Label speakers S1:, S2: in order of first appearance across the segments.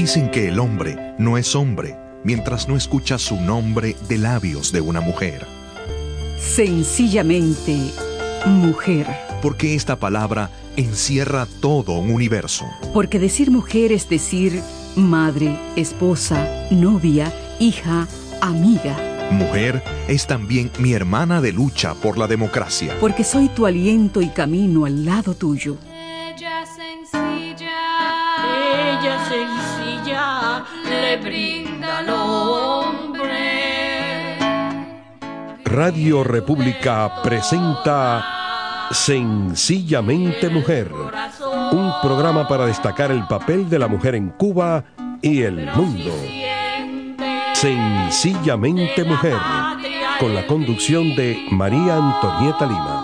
S1: Dicen que el hombre no es hombre mientras no escucha su nombre de labios de una mujer.
S2: Sencillamente, mujer.
S1: Porque esta palabra encierra todo un universo.
S2: Porque decir mujer es decir madre, esposa, novia, hija, amiga.
S1: Mujer es también mi hermana de lucha por la democracia.
S2: Porque soy tu aliento y camino al lado tuyo.
S3: Ella sencilla le brinda al hombre.
S4: Radio República presenta Sencillamente Mujer, un programa para destacar el papel de la mujer en Cuba y el mundo. Sencillamente Mujer, con la conducción de María Antonieta Lima.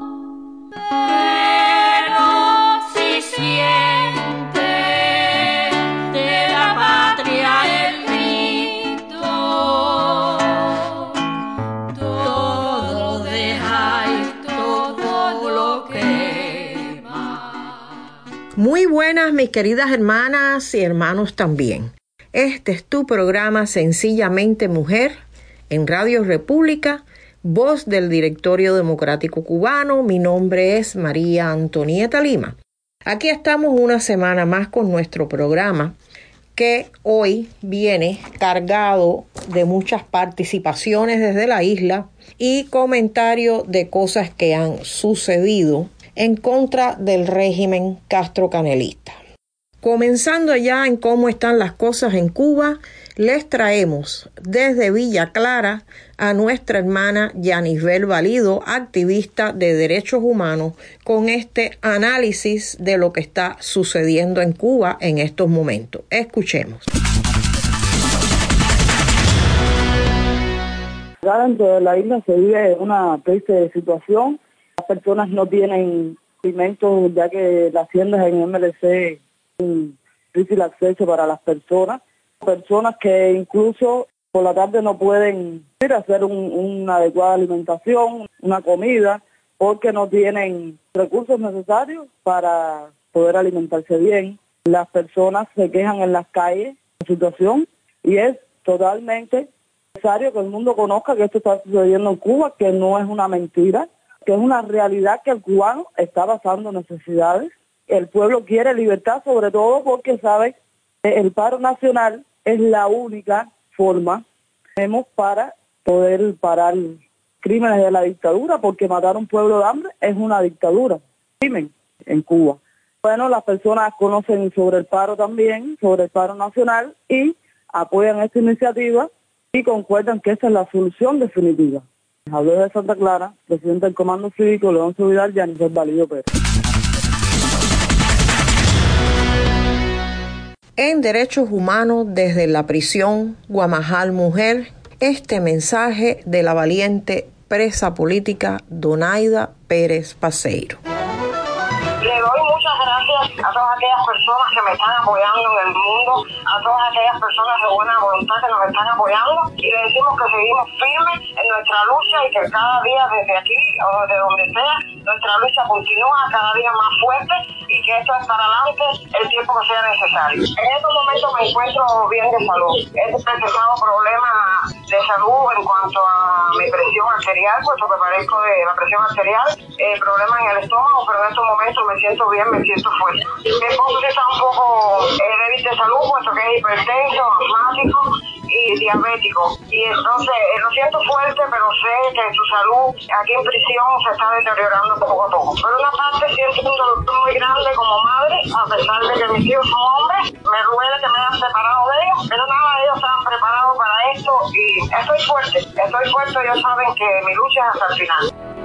S5: Muy buenas, mis queridas hermanas y hermanos también. Este es tu programa Sencillamente Mujer en Radio República, voz del Directorio Democrático Cubano. Mi nombre es María Antonieta Lima. Aquí estamos una semana más con nuestro programa que hoy viene cargado de muchas participaciones desde la isla y comentarios de cosas que han sucedido en contra del régimen castrocanelista. Comenzando ya en cómo están las cosas en Cuba, les traemos desde Villa Clara a nuestra hermana Yanisbel Valido, activista de derechos humanos, con este análisis de lo que está sucediendo en Cuba en estos momentos. Escuchemos.
S6: Dentro de la isla se vive una triste situación. Las personas no tienen alimentos, ya que las tiendas en MLC es un difícil acceso para las personas. Personas que incluso por la tarde no pueden ir a hacer una adecuada alimentación, una comida, porque no tienen recursos necesarios para poder alimentarse bien. Las personas se quejan en las calles de la situación y es totalmente necesario que el mundo conozca que esto está sucediendo en Cuba, que no es una mentira, que es una realidad, que el cubano está pasando necesidades. El pueblo quiere libertad, sobre todo porque sabe que el paro nacional es la única forma que tenemos para poder parar crímenes de la dictadura, porque matar a un pueblo de hambre es una dictadura, crimen en Cuba. Bueno, las personas conocen sobre el paro también, sobre el paro nacional, y apoyan esta iniciativa y concuerdan que esta es la solución definitiva. Habló de Santa Clara, presidente del Comando Cívico, Leoncio Vidal, Yanisbel Valido Pérez.
S5: En Derechos Humanos desde la prisión Guamajal Mujer, este mensaje de la valiente presa política Donaida Pérez Paseiro.
S7: Le doy muchas gracias a todas aquellas personas que me están apoyando en el mundo, a todas aquellas personas de buena voluntad que nos están apoyando, y le decimos que seguimos firmes en nuestra lucha y que cada día desde aquí o desde donde sea, nuestra lucha continúa cada día más fuerte y que esto es para adelante el tiempo que sea necesario. En estos momentos me encuentro bien de salud. He presentado problemas de salud en cuanto a mi presión arterial, puesto que padezco de la presión arterial, problemas en el estómago, pero en estos momentos me siento bien, me siento fuerte. Mi esposo sí está un poco débil de salud, puesto que es hipertenso, asmático y diabético. Y entonces lo siento fuerte, pero sé que su salud aquí en prisión se está deteriorando poco a poco. Por una parte siento un dolor muy grande como madre, a pesar de que mis hijos son hombres, me duele que me hayan separado de ellos, pero nada, ellos estaban preparados para esto y estoy fuerte, ellos saben que mi lucha es hasta el final.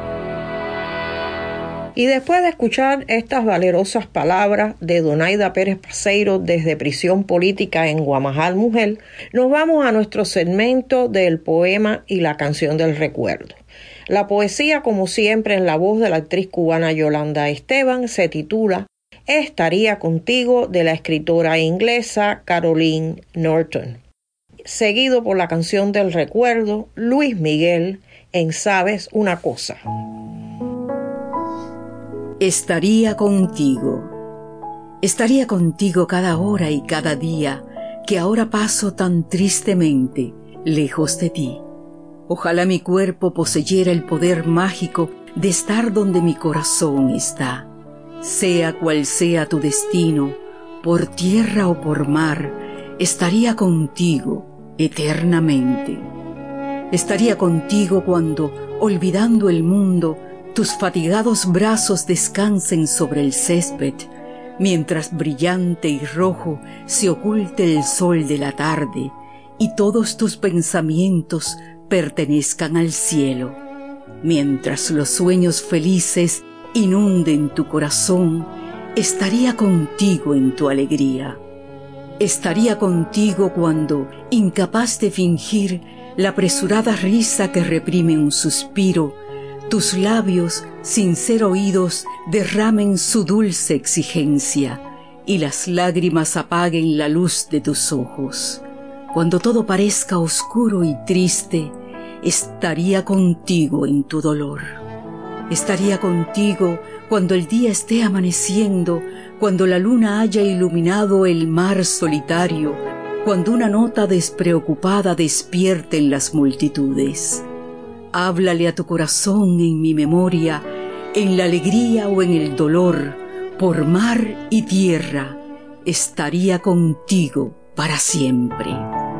S5: Y después de escuchar estas valerosas palabras de Donaida Pérez Paseiro desde prisión política en Guamajal Mujer, nos vamos a nuestro segmento del poema y la canción del recuerdo. La poesía, como siempre, en la voz de la actriz cubana Yolanda Esteban, se titula Estaría contigo, de la escritora inglesa Caroline Norton. Seguido por la canción del recuerdo, Luis Miguel, en Sabes una cosa.
S2: Estaría contigo cada hora y cada día, que ahora paso tan tristemente lejos de ti. Ojalá mi cuerpo poseyera el poder mágico de estar donde mi corazón está. Sea cual sea tu destino, por tierra o por mar, estaría contigo eternamente. Estaría contigo cuando, olvidando el mundo, tus fatigados brazos descansen sobre el césped, mientras brillante y rojo se oculte el sol de la tarde y todos tus pensamientos pertenezcan al cielo, mientras los sueños felices inunden tu corazón. Estaría contigo en tu alegría. Estaría contigo cuando, incapaz de fingir la apresurada risa que reprime un suspiro, tus labios, sin ser oídos, derramen su dulce exigencia y las lágrimas apaguen la luz de tus ojos. Cuando todo parezca oscuro y triste, estaría contigo en tu dolor. Estaría contigo cuando el día esté amaneciendo, cuando la luna haya iluminado el mar solitario, cuando una nota despreocupada despierte en las multitudes. Háblale a tu corazón en mi memoria, en la alegría o en el dolor, por mar y tierra, estaría contigo para siempre.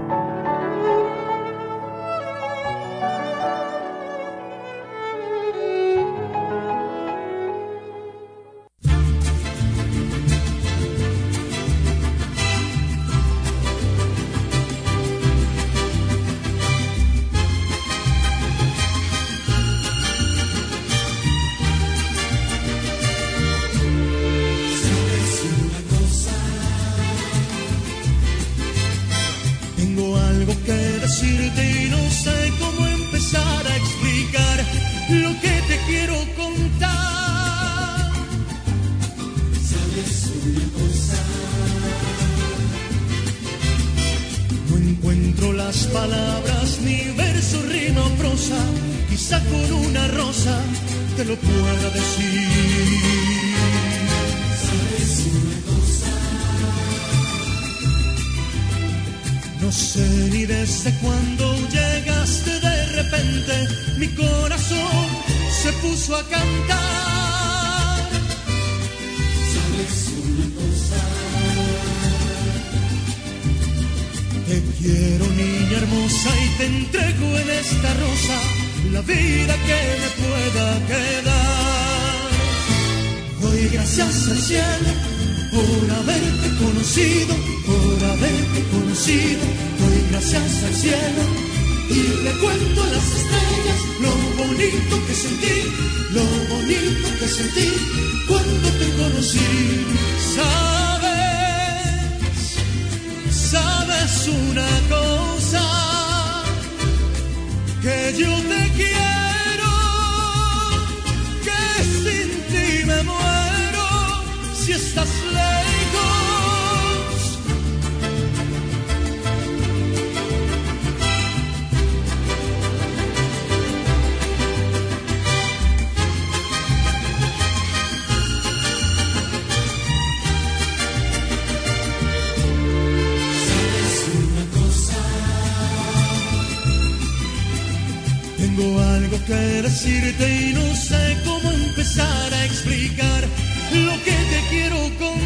S8: Tengo algo que decirte y no sé cómo empezar a explicar lo que te quiero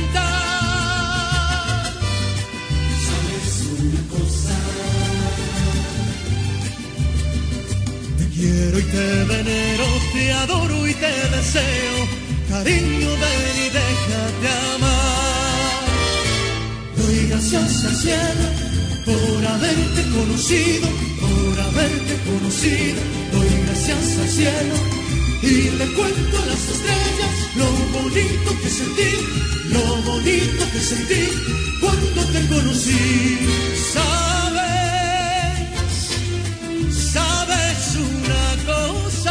S8: contar. ¿Sabes una cosa? Te quiero y te venero, te adoro y te deseo. Cariño, ven y déjate amar. Doy gracias al cielo por haberte conocido, por haberte conocido. Doy gracias al cielo y le cuento a las estrellas lo bonito que sentí, lo bonito que sentí cuando te conocí. Sabes una cosa,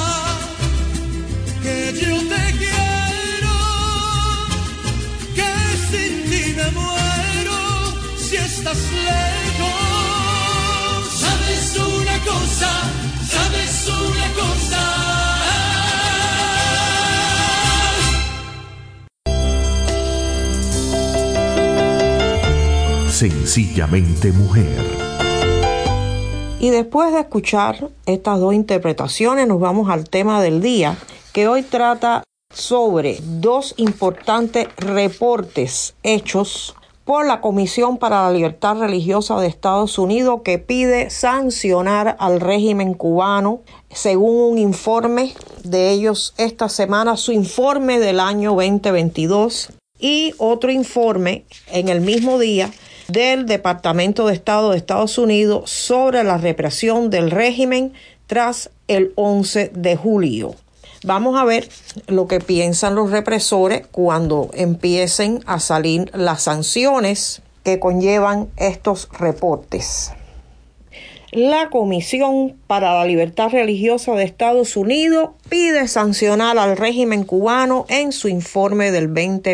S8: que yo te quiero, que sin ti me muero si estás lejos. Sabes una cosa, sabes una cosa.
S1: Sencillamente Mujer.
S5: Y después de escuchar estas dos interpretaciones, nos vamos al tema del día, que hoy trata sobre dos importantes reportes hechos por la Comisión para la Libertad Religiosa de Estados Unidos, que pide sancionar al régimen cubano, según un informe de ellos esta semana, su informe del año 2022, y otro informe en el mismo día del Departamento de Estado de Estados Unidos sobre la represión del régimen tras el 11 de julio. Vamos a ver lo que piensan los represores cuando empiecen a salir las sanciones que conllevan estos reportes. La Comisión para la Libertad Religiosa de Estados Unidos pide sancionar al régimen cubano en su informe del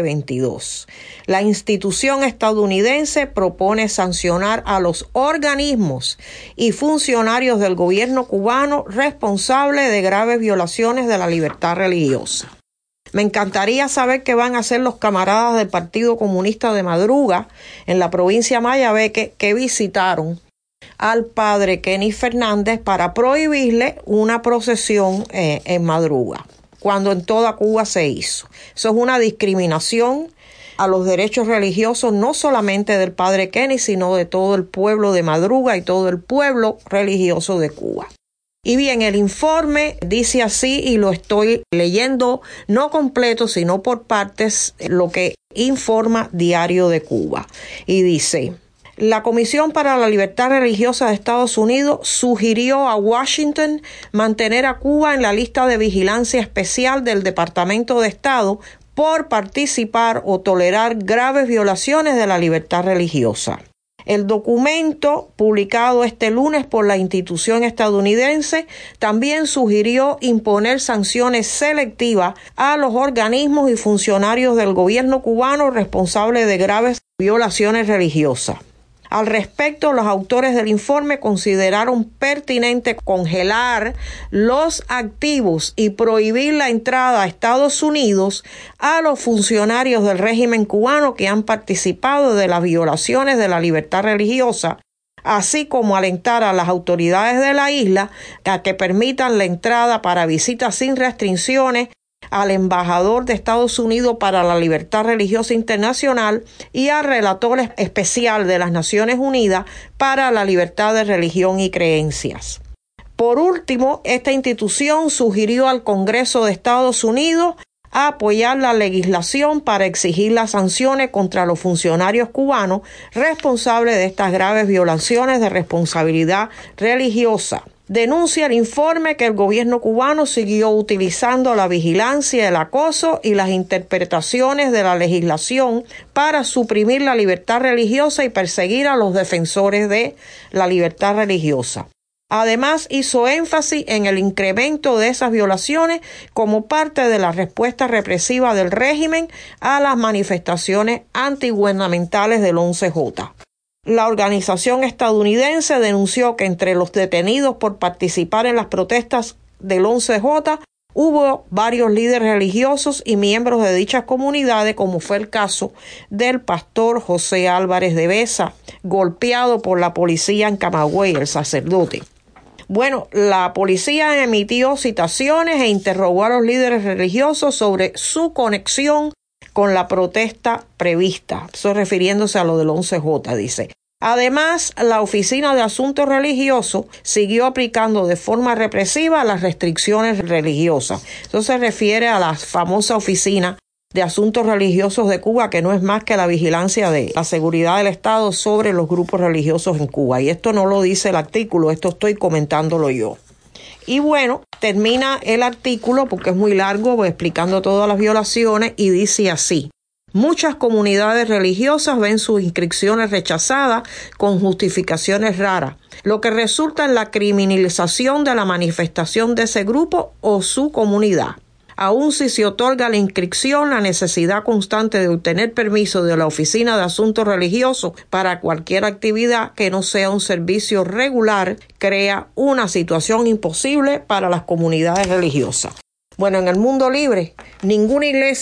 S5: 2022. La institución estadounidense propone sancionar a los organismos y funcionarios del gobierno cubano responsables de graves violaciones de la libertad religiosa. Me encantaría saber qué van a hacer los camaradas del Partido Comunista de Madruga en la provincia Mayabeque, que visitaron al padre Kenny Fernández para prohibirle una procesión en Madruga, cuando en toda Cuba se hizo. Eso es una discriminación a los derechos religiosos, no solamente del padre Kenny, sino de todo el pueblo de Madruga y todo el pueblo religioso de Cuba. Y bien, el informe dice así, y lo estoy leyendo no completo, sino por partes, lo que informa Diario de Cuba. Y dice: la Comisión para la Libertad Religiosa de Estados Unidos sugirió a Washington mantener a Cuba en la lista de vigilancia especial del Departamento de Estado por participar o tolerar graves violaciones de la libertad religiosa. El documento, publicado este lunes por la institución estadounidense, también sugirió imponer sanciones selectivas a los organismos y funcionarios del gobierno cubano responsables de graves violaciones religiosas. Al respecto, los autores del informe consideraron pertinente congelar los activos y prohibir la entrada a Estados Unidos a los funcionarios del régimen cubano que han participado de las violaciones de la libertad religiosa, así como alentar a las autoridades de la isla a que permitan la entrada para visitas sin restricciones al embajador de Estados Unidos para la Libertad Religiosa Internacional y al relator especial de las Naciones Unidas para la Libertad de Religión y Creencias. Por último, esta institución sugirió al Congreso de Estados Unidos apoyar la legislación para exigir las sanciones contra los funcionarios cubanos responsables de estas graves violaciones de responsabilidad religiosa. Denuncia el informe que el gobierno cubano siguió utilizando la vigilancia, el acoso y las interpretaciones de la legislación para suprimir la libertad religiosa y perseguir a los defensores de la libertad religiosa. Además, hizo énfasis en el incremento de esas violaciones como parte de la respuesta represiva del régimen a las manifestaciones antigubernamentales del 11J. La organización estadounidense denunció que entre los detenidos por participar en las protestas del 11J hubo varios líderes religiosos y miembros de dichas comunidades, como fue el caso del pastor José Álvarez de Besa, golpeado por la policía en Camagüey, el sacerdote. Bueno, la policía emitió citaciones e interrogó a los líderes religiosos sobre su conexión con la protesta prevista. Eso refiriéndose a lo del 11J, dice. Además, la Oficina de Asuntos Religiosos siguió aplicando de forma represiva las restricciones religiosas. Eso se refiere a la famosa Oficina de Asuntos Religiosos de Cuba, que no es más que la vigilancia de la seguridad del Estado sobre los grupos religiosos en Cuba. Y esto no lo dice el artículo, esto estoy comentándolo yo. Y bueno, termina el artículo, porque es muy largo, explicando todas las violaciones, y dice así: muchas comunidades religiosas ven sus inscripciones rechazadas con justificaciones raras, lo que resulta en la criminalización de la manifestación de ese grupo o su comunidad. Aun si se otorga la inscripción, la necesidad constante de obtener permiso de la Oficina de Asuntos Religiosos para cualquier actividad que no sea un servicio regular crea una situación imposible para las comunidades religiosas. Bueno, en el mundo libre, ninguna iglesia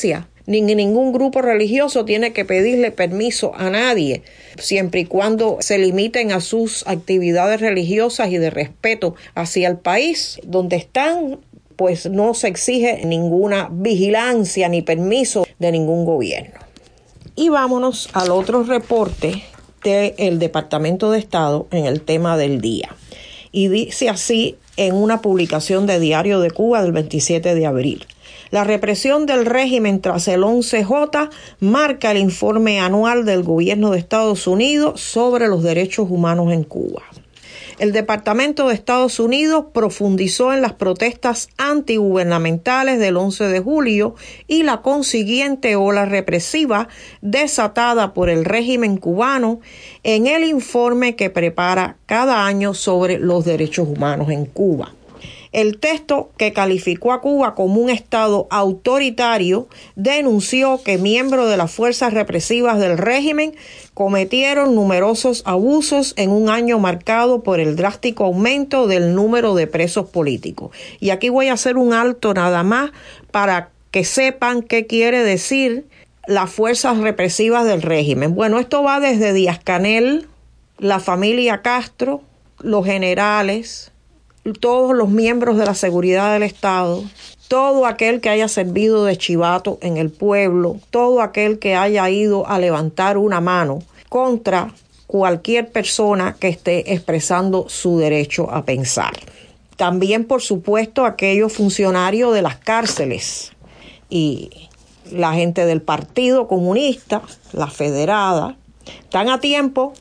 S5: ni ningún grupo religioso tiene que pedirle permiso a nadie, siempre y cuando se limiten a sus actividades religiosas y de respeto hacia el país donde están, pues no se exige ninguna vigilancia ni permiso de ningún gobierno. Y vámonos al otro reporte del Departamento de Estado en el tema del día. Y dice así en una publicación de Diario de Cuba del 27 de abril. La represión del régimen tras el 11J marca el informe anual del gobierno de Estados Unidos sobre los derechos humanos en Cuba. El Departamento de Estados Unidos profundizó en las protestas antigubernamentales del 11 de julio y la consiguiente ola represiva desatada por el régimen cubano en el informe que prepara cada año sobre los derechos humanos en Cuba. El texto, que calificó a Cuba como un estado autoritario, denunció que miembros de las fuerzas represivas del régimen cometieron numerosos abusos en un año marcado por el drástico aumento del número de presos políticos. Y aquí voy a hacer un alto nada más para que sepan qué quiere decir las fuerzas represivas del régimen. Bueno, esto va desde Díaz-Canel, la familia Castro, los generales, todos los miembros de la seguridad del Estado, todo aquel que haya servido de chivato en el pueblo, todo aquel que haya ido a levantar una mano contra cualquier persona que esté expresando su derecho a pensar. También, por supuesto, aquellos funcionarios de las cárceles y la gente del Partido Comunista, la Federada, están a tiempo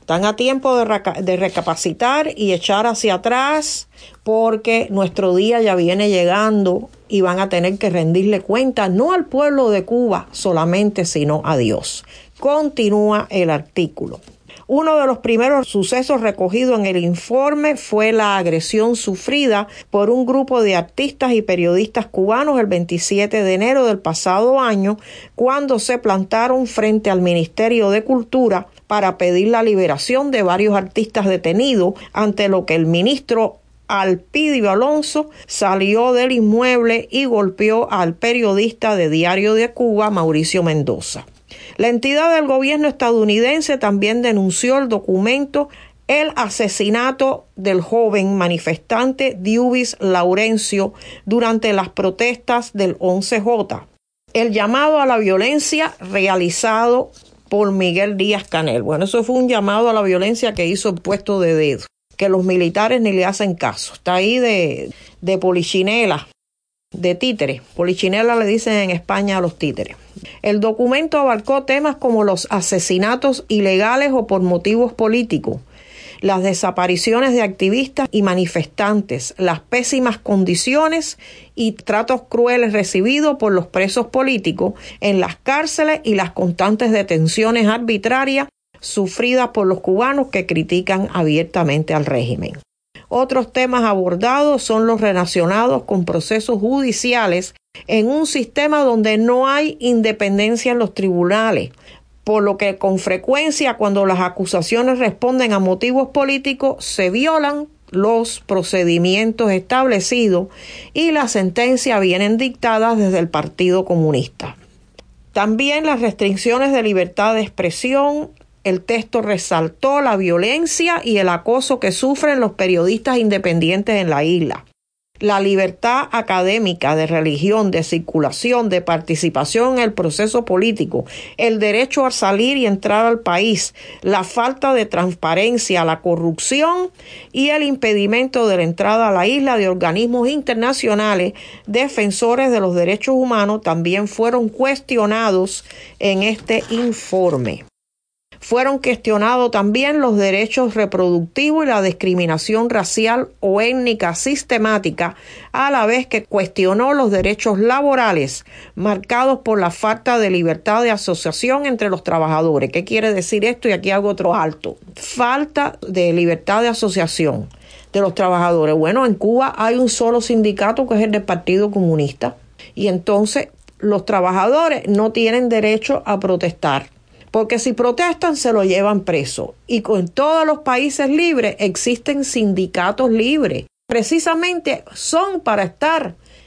S5: de recapacitar y echar hacia atrás, porque nuestro día ya viene llegando y van a tener que rendirle cuentas no al pueblo de Cuba solamente, sino a Dios. Continúa el artículo. Uno de los primeros sucesos recogidos en el informe fue la agresión sufrida por un grupo de artistas y periodistas cubanos el 27 de enero del pasado año, cuando se plantaron frente al Ministerio de Cultura para pedir la liberación de varios artistas detenidos, ante lo que el ministro Alpidio Alonso salió del inmueble y golpeó al periodista de Diario de Cuba, Mauricio Mendoza. La entidad del gobierno estadounidense también denunció el documento el asesinato del joven manifestante Diubis Laurencio durante las protestas del 11J, el llamado a la violencia realizado por Miguel Díaz-Canel. Bueno, eso fue un llamado a la violencia que hizo el puesto de dedo, que los militares ni le hacen caso. Está ahí de polichinela, de títere. Polichinela le dicen en España a los títeres. El documento abarcó temas como los asesinatos ilegales o por motivos políticos, las desapariciones de activistas y manifestantes, las pésimas condiciones y tratos crueles recibidos por los presos políticos en las cárceles y las constantes detenciones arbitrarias sufridas por los cubanos que critican abiertamente al régimen. Otros temas abordados son los relacionados con procesos judiciales en un sistema donde no hay independencia en los tribunales, por lo que con frecuencia cuando las acusaciones responden a motivos políticos se violan los procedimientos establecidos y las sentencias vienen dictadas desde el Partido Comunista. También las restricciones de libertad de expresión. El texto resaltó la violencia y el acoso que sufren los periodistas independientes en la isla. La libertad académica, de religión, de circulación, de participación en el proceso político, el derecho a salir y entrar al país, la falta de transparencia, la corrupción y el impedimento de la entrada a la isla de organismos internacionales defensores de los derechos humanos también fueron cuestionados en este informe. Fueron cuestionados también los derechos reproductivos y la discriminación racial o étnica sistemática, a la vez que cuestionó los derechos laborales marcados por la falta de libertad de asociación entre los trabajadores. ¿Qué quiere decir esto? Y aquí hago otro alto. Falta de libertad de asociación de los trabajadores. Bueno, en Cuba hay un solo sindicato, que es el del Partido Comunista, y entonces los trabajadores no tienen derecho a protestar, porque si protestan se lo llevan preso. Y en todos los países libres existen sindicatos libres. Precisamente son para estar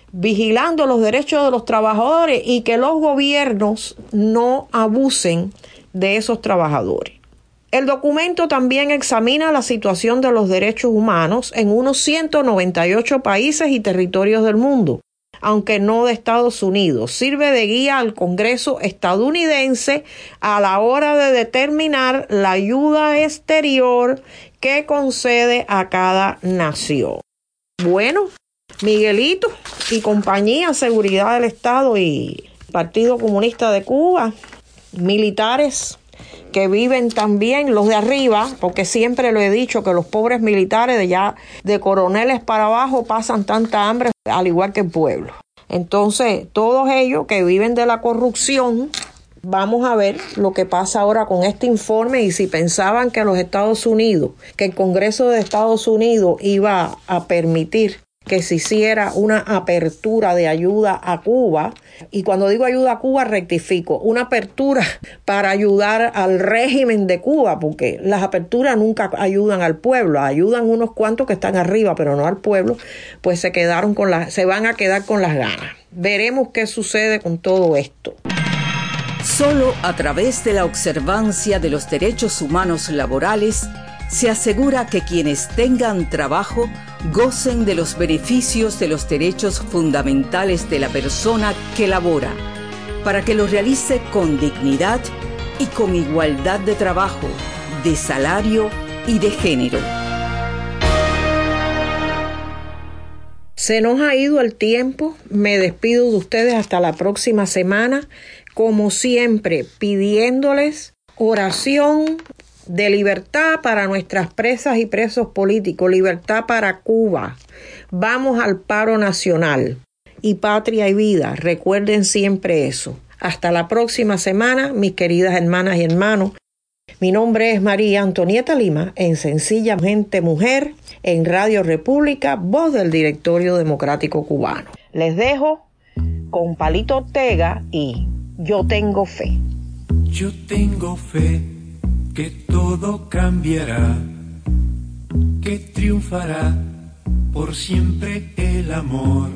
S5: vigilando los derechos de los trabajadores y que los gobiernos no abusen de esos trabajadores. El documento también examina la situación de los derechos humanos en unos 198 países y territorios del mundo, aunque no de Estados Unidos. Sirve de guía al Congreso estadounidense a la hora de determinar la ayuda exterior que concede a cada nación. Bueno, Miguelito y compañía, Seguridad del Estado y Partido Comunista de Cuba, militares que viven también, los de arriba, porque siempre lo he dicho que los pobres militares de coroneles para abajo pasan tanta hambre al igual que el pueblo. Entonces, todos ellos que viven de la corrupción, vamos a ver lo que pasa ahora con este informe, y si pensaban que los Estados Unidos, que el Congreso de Estados Unidos iba a permitir que se hiciera una apertura de ayuda a Cuba, y cuando digo ayuda a Cuba rectifico, una apertura para ayudar al régimen de Cuba, porque las aperturas nunca ayudan al pueblo, ayudan unos cuantos que están arriba, pero no al pueblo, pues se van a quedar con las ganas. Veremos qué sucede con todo esto.
S2: Solo a través de la observancia de los derechos humanos laborales se asegura que quienes tengan trabajo gocen de los beneficios de los derechos fundamentales de la persona que labora, para que lo realice con dignidad y con igualdad de trabajo, de salario y de género.
S5: Se nos ha ido el tiempo, me despido de ustedes hasta la próxima semana, como siempre pidiéndoles oración de libertad para nuestras presas y presos políticos, libertad para Cuba. Vamos al paro nacional y patria y vida, recuerden siempre eso. Hasta la próxima semana, mis queridas hermanas y hermanos. Mi nombre es María Antonieta Lima, en Sencillamente Mujer, en Radio República, voz del Directorio Democrático Cubano. Les dejo con Palito Ortega y Yo Tengo Fe.
S9: Yo tengo fe que todo cambiará, que triunfará por siempre el amor.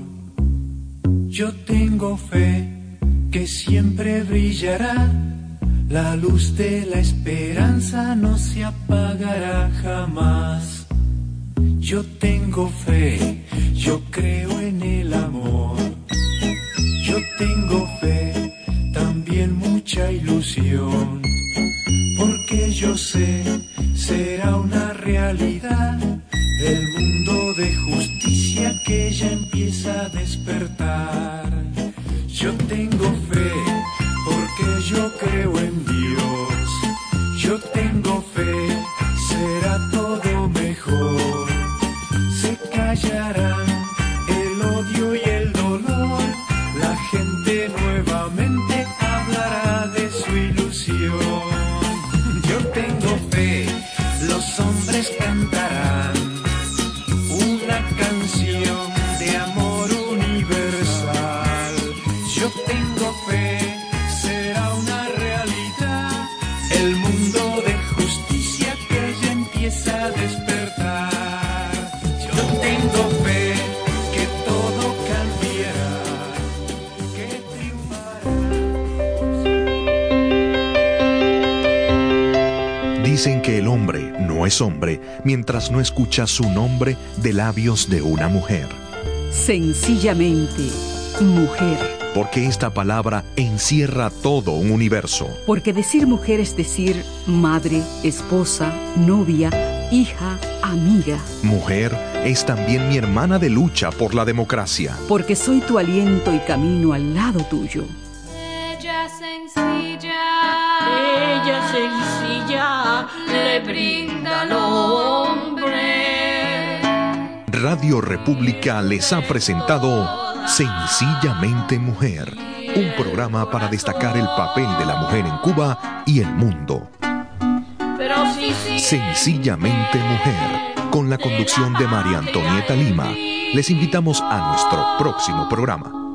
S9: Yo tengo fe que siempre brillará, la luz de la esperanza no se apagará jamás. Yo tengo fe, yo creo en el amor. Yo tengo fe, también mucha ilusión, porque yo sé, será una realidad el mundo de justicia que ya empieza a despertar. Yo tengo fe, porque yo creo en Dios. Yo tengo fe, será todo mejor. Se callarán el odio y el dolor, la gente nuevamente hablará de su ilusión. Yo tengo fe, los hombres cantarán una canción de amor universal. Yo tengo fe, será una realidad el mundo de justicia que ya empieza a despertar. Yo tengo fe que todo cambiará, que triunfará.
S1: Dicen que el hombre no es hombre mientras no escucha su nombre de labios de una mujer.
S2: Sencillamente, mujer.
S1: Porque esta palabra encierra todo un universo.
S2: Porque decir mujer es decir madre, esposa, novia, hija, amiga.
S1: Mujer es también mi hermana de lucha por la democracia.
S2: Porque soy tu aliento y camino al lado tuyo.
S3: Ella sencilla, le brinda al hombre.
S1: Radio República les ha presentado Sencillamente Mujer, un programa para destacar el papel de la mujer en Cuba y el mundo. Sencillamente Mujer, con la conducción de María Antonieta Lima. Les invitamos a nuestro próximo programa.